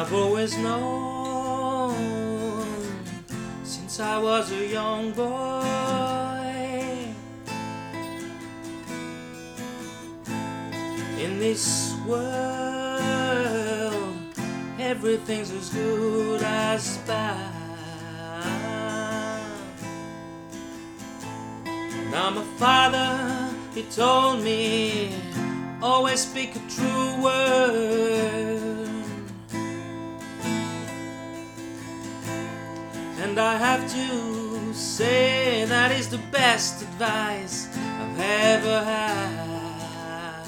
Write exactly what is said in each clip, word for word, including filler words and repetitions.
I've always known since I was a young boy, in this world everything's as good as bad. Now my father, he told me, always speak a true word, and I have to say that is the best advice I've ever had.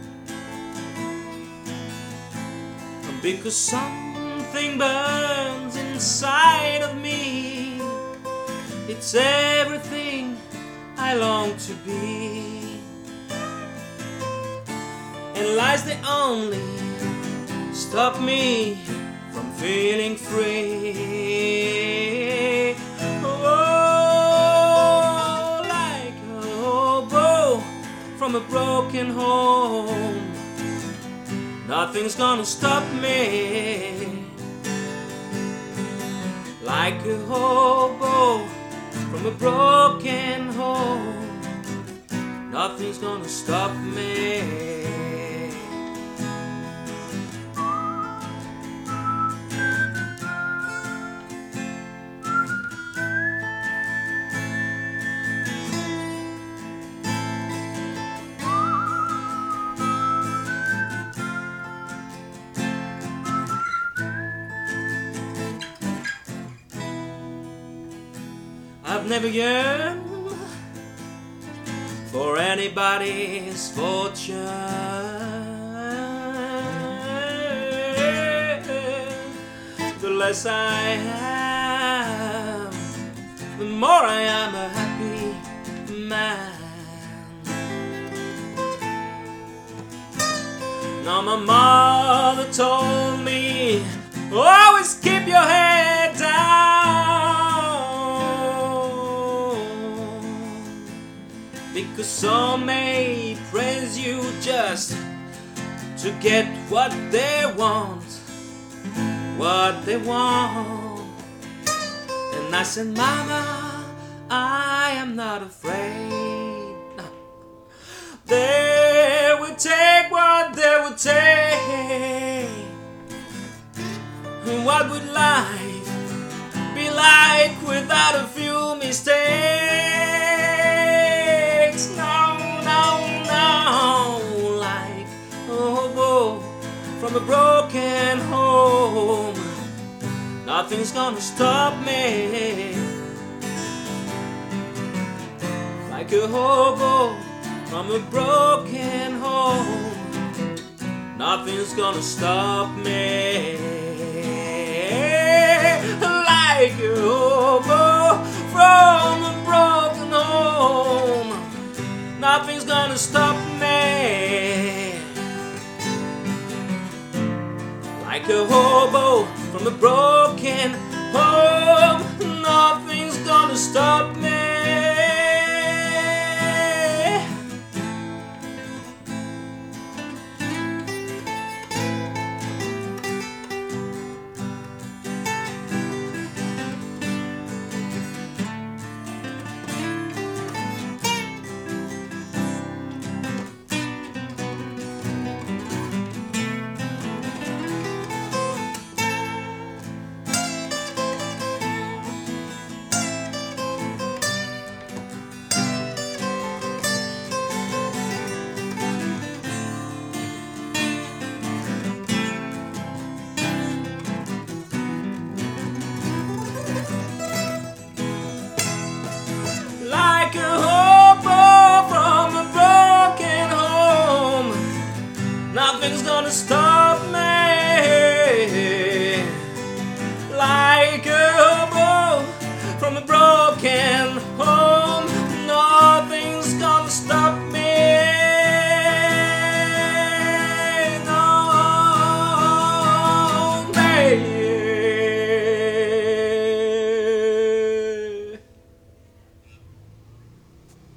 Because something burns inside of me, it's everything I long to be, and lies that only stop me from feeling free. Oh, like a hobo from a broken home, nothing's gonna stop me. Like a hobo from a broken home, nothing's gonna stop me. I've never yearned for anybody's fortune. The less I have, the more I am a happy man. Now my mother told me, always keep your head down, because some may praise you just to get what they want, what they want. And I said, Mama, I am not afraid. No. They will take what they will take. And what would life be like without a few mistakes? No, no, no. Like a hobo from a broken home, nothing's gonna stop me. Like a hobo from a broken home, nothing's gonna stop me. Like a hobo from a broken home, nothing's gonna stop me. Like a hobo from a broken home, nothing's gonna stop me.